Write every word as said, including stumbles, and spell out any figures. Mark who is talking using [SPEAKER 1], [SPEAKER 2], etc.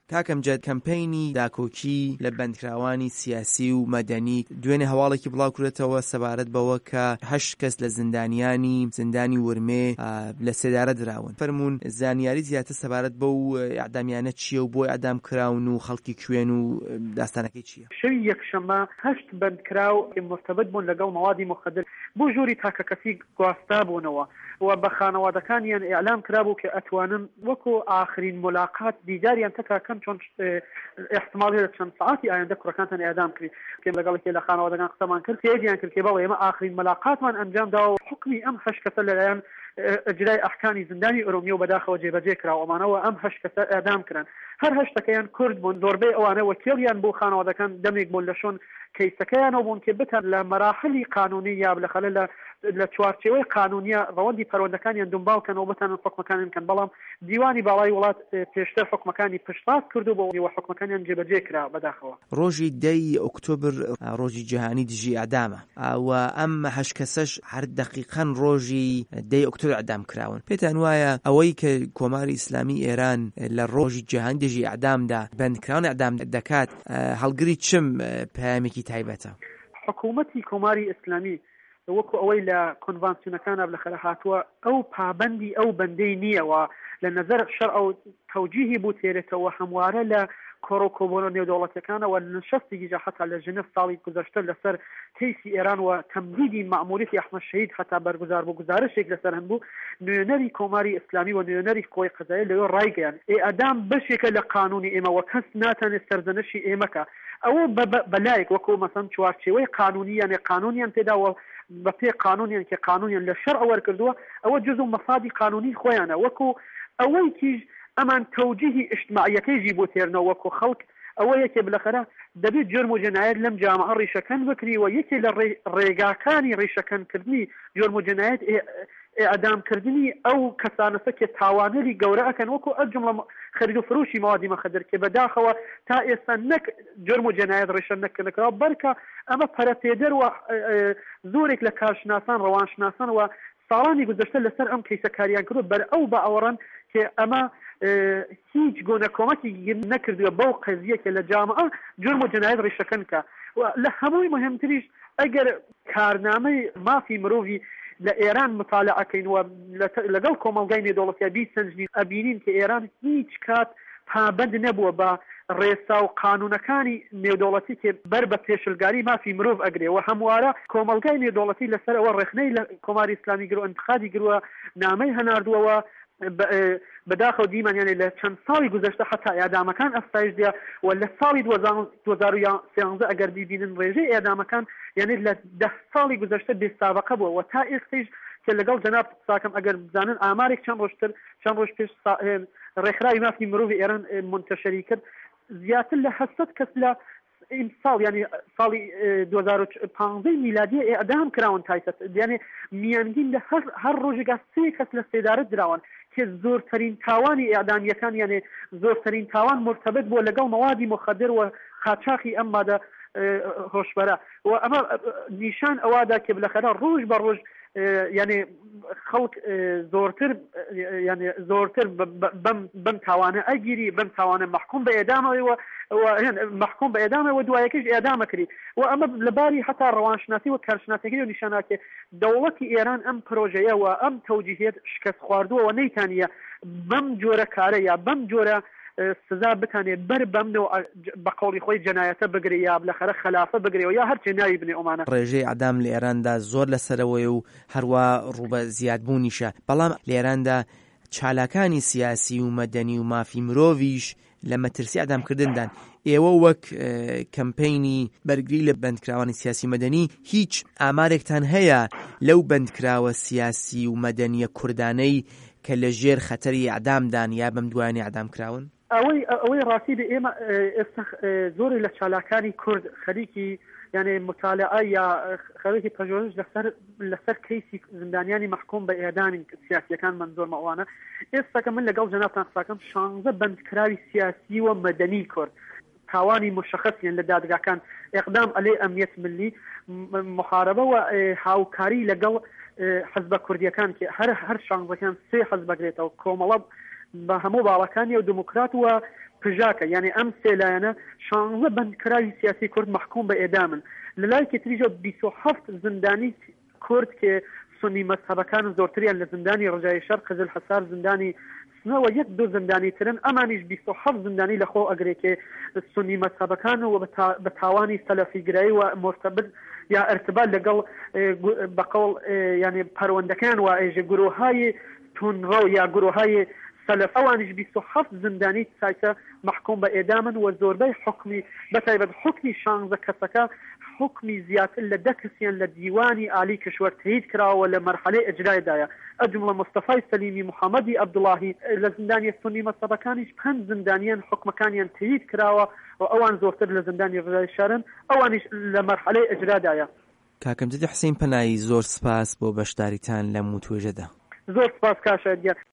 [SPEAKER 1] کاکەم جەد کەمپەینی داکۆکی لە بەندکراوانی سیاسی و مەدەنی دوێنێ هەواڵێکی بڵاو کورێتەوە سەبارەت بەوە کە هەشت کەس لە زیندانیانی زیندانی ورمێ لە سێدارە دراون. فەرمونون زانیاری زیاتر سەبارەت بەو ئەعدامیانە چییە و بۆی ئەعدام کراون و خەڵکی کوێن و داستانەکەی چییە؟
[SPEAKER 2] شەوی یەکشەممە هەشت بەندکراو مرتبط بوون لەگەڵ مەوادی مخدر بۆ ژووری تاکەکەسی گواستە بوونەوە و بە خانەوادەکانیان ئیعلام کرابوو کە ئەتوانن وەکو ئاخرین ملاقات دیداریان تەکەکەن چۆن احتمالی لە چەند ساعتی ئایندە کوڕەکانتان ئێعدام کرد کە لەگەڵێکی لە خانەوادەکان قسەمان کرد تێدیان کرد کە بەڵێ ئێمە ئاخرین ملاقاتمان ئەنجام داوە و حکمی ئەم هەشت کەسە لەلایەن ئەجرای ئەحکامی زیندانی ئۆرومیە و بەداخەوە جێبەجێ کراوە ئەمانەوە ئەم هەشت کەسە ئێعدام کران. هەر هەشتەکەیان کورد بوون، زۆربەی ئەوانە وەکیڵیان بۆ خانەوادەکان دەمێک بوون لە شۆن کەیسەکەیانەوە بوون کە بتەن لە مەراحلی قانونی یا لەخەلە لە لە چوارچێوەی قانونیە ڕەوەندی پەروەردەکانیان دنبالکەنەوە بتانن حکمەکانیان کەن، بەڵام دیوانی باڵای وڵات پێشتر حکمەکانی پشتڕاست کردو بۆ و حکمەکانیان جێبەجێ کرا بەداخەوە.
[SPEAKER 1] ڕۆژی دەی ئۆکتۆبر ڕۆژی جیهانی دژی ئەعدامە و ئەم هەشت کەسەش هەر دەقیقەن ڕۆژی دەی ئۆکتۆبر ئەعدام کراون. پێتان وایە ئەوەی کە کۆماری ئیسلامی ئێران لە ڕۆژی جیهانی دژی ئەعدامدا بەندکراون ئەعدام دەکات هەڵگری چم پەیامێکی تایبەتە؟
[SPEAKER 2] حکوومەتی کۆماری ئیسلامی وەکو ئەوەی لە کۆنڤانسیۆنەکانە لەخەرە هاتووە ئەو پابەندی ئەو بەندەی نییەوە لە نەزەر شەرع و تەوجیهی بوو تێرێتەوە هەموارە لە کۆڕۆکۆبۆنە نێودەوڵەتەکانەوە لنشستی حتا لە ژنێف ساڵی گذشتە لەسەر کەیسی ئێران و تەمدیدی مەعموریەتی ئەحمەد شەهید هەتا بەرگزار بوو گزارشێک لەسەر هەنبوو نوێنەری کۆماری ئیسلامی و نوێنەری کۆی قەزایە لەوێ ڕایگەیان ئێعدام بەشێکە لە قانونی ئێمە و کەس ناتانێت سەرزەنشی ئێمەکە ئەوە بەلایەک وەکو مەسەڵەن چوارچێوەی قانونی یانێ قانونیان تێداوە بە پێ قانونیان کە قانونیان لە شەرع وەرکردووە ئەوە جزء و مەفادی قانونی خۆیانە وەکو ئەوەی کیژ ئەمان تەوجیهی ئیجتماعیەکەیژی بۆ تێرنەوە وەکو خەڵک ئەوە یەکێ بلەخەرە دەبێت جرم و جەنایەت لەم جامعە ڕیشەکەن بکری و یەکێ لە ڕێگاکانی ڕیشەکەنکردنی جرم و جەنایەت ئێعدامکردنی ئەو کەسانەسە کە تاوانەری گەورە ئەکەن وەکو ئەجمڵە خەرید و فروشی مەوادی مەخدر کە بەداخەوە تا ئێستا نەک جرم و جەنایەت ڕیشە نەکردنەوە بەرکە ئەمە پەرەپێدەر و زۆرێک لە کارشناسان ڕەوانشناسان و ساڵانی گذشتە لەسەر ئەم کەیسەکاریان کردو بەر ئەو بە ئەوەڕەن کە ئەمە هیچ گۆنە کۆمەکی نەکردووە بەو قەزیە کە لە جامعە جرم و جەنایەت ڕیشەکەن کە لە هەمووی مهمتریش ئەگەر کارنامەی مافی مرۆڤی لە ئێران مطالعەکەین و لەگەڵ کۆمەڵگای نێودەوڵەتیە بیسەنجین ئەبینین کە ئێران هیچ کات پابەند نەبووە بە ڕێسا و قانونەکانی نێودەوڵەتی کە بەر بە پێشلگاری مافی مرۆڤ ئەگرێ و هەموارە کۆمەڵگای نێودەوڵەتی لەسەر ئەوە ڕێخنەی لە کۆماری ئیسلامی گرو انتخابی گرووە نامەی هەناردووەوە بەداخەوە دیمانیانێ لە چەند ساڵی گذشتە حتا ئێعدامەکان ئەستایش دێ و لە ساڵی دوو هەزار و سیانزە ئەگەر بیبینن ڕێژەی ئێعدامەکان یعنی لە دە ساڵی گذشتە بێسابقە بووە و تا ئێستەیش کە لەگەڵ جەناب ساکەم ئەگەر بزانن ئامارێک چەند ڕۆژتر چەند ڕۆژ پێش ڕێکخراوی مافی مرۆڤی ئێران منتەشەری کرد زیاتر لە هەشت کەس لە ئیمساڵ ینی ساڵی دوو هەزار و پانزە میلادی ئێعدام کراون تایسەت یعنی میانگین لە هەر ڕۆژێکا سێ کەس لە سێدارە دراون کە زۆرترین تاوانی ئێعدامیەکان یعنی زۆرترین تاوان مرتبط بووە لەگەڵ مەوادی مخدر و قاچاقی ئەم مادە هۆشبەرە و ئەمە نیشان ئەوادا کە بلەخەرە ڕۆژ بە ڕۆژ یعنی خەڵک زۆرتر یعنی زۆرتر بم تاوانە ئەگیری بم تاوانە محکوم بە ئێدامەوە محکوم بە ئێدامەوە دوایەکەش ئێدامە کردی و ئەمە لەباری هەتا ڕەوانشناسی و کارشناسیەکەی و نیشاناکێ دەوڵەتی ئێران ئەم پرۆژەیە و ئەم تەوجیهێت شکست خواردووە و نەیتانیە بەم جۆرە کارە یا بەم جۆرە سزا بتانێ بەر بەمنەوە بە قەوڵی خۆی جەنایەتە بگرێ یا لەخەرە خلافە بگرێ و یا هەرچێ ناوی بنێ ئەمانە.
[SPEAKER 1] ڕێژەی ئەعدام لە ئێراندا زۆر لەسەرەوەی و هەروە ڕوبە زیادبوونیشە بەڵام لە ئێراندا چالاکانی سیاسی و مەدەنی و مافی مرۆڤیش لە مەترسی ئەعدامکردندان ئێوە وەک کەمپەینی بەرگری لە بەندکراوانی سیاسی مەدەنی هیچ ئامارێکتان هەیە لەو بەندکراوە سیاسی و مەدەنیە کوردانەی کە لە ژێر خەتەری ئەعدامدان یا بەم دوایانی ئەعدامکراون؟
[SPEAKER 2] ئەوەی ئەوەی ڕاستی ئێمە ئێستا زۆری لە چالاکانی کورد خەریکی یعنی مطالعه یا خەریکی پژوهش لەسەر لەسەر کەیسی زندانیانی محکوم بە ئێعدامی سیاسیەکان منزۆر مەوانە ئێستا کە من لەگەڵ جەنابتان قساکەم شانزە بەندکراوی سیاسی و مەدەنی کورد تاوانی مشخصیان لە دادگاکان ئێقدام عەلەی ئەمنیەت ملی محاربە و هاوکاری لەگەڵ حەزبە کوردیەکان کە هەر هەر شانزەکان سێ حەزب بەگرێتەوە کۆمەڵە بە هەموو باڵەکانی و دموکرات و پژاکە یعنی ئەم سێلایەنە شانزە بەندکراوی سیاسی کورد محکوم بە ئێدامن لەلایەکی تریژە بیست و هەفت زندانی کورد کە سنی مەذهبەکان زۆرتریان لە زندانی ڕۆژای شەرق قزل حەسار زندانی سنەوە یەک دو زندانی ترن ئەمانیش بیست و هەفت زندانی لەخۆ ئەگرێکێ سنی مەذهبەکان و بە تاوانی سەلەفیگرایی و مرتبط یا ارتباط لەگەڵ بەقەوڵ یعنی پەروەندەکان و ئێژە گرۆهای تونڕە یا گرۆهای سەلەف ئەوانیش بیست و هەفت زندانی سایتە محکوم بە ئێدامن و زۆربەی حکمی بەتایبەت حکمی شانزە کەسەکە حکمی زیاتر لە دە کەسیان لە دیوانی عالی کشور تایید کراوە لە مەرحەلەی ئەجرایدایە ئەجملە مستەفای سەلیمی محەممەدی عەبدوڵاهی لە زندانی سنی مەذهبەکانیش پەنج زندانیان حکمەکانیان تایید کراوە و ئەوان زۆرتر لە زندانی ڕۆژای شارن ئەوانیش لە مەرحەلەی ئەجرادایە.
[SPEAKER 1] کاکەم جدی حوسێن پەنایی زۆر سپاس بۆ بەشداریتان لەم توێژەدا.
[SPEAKER 2] زۆر سپاس کاشە دیار.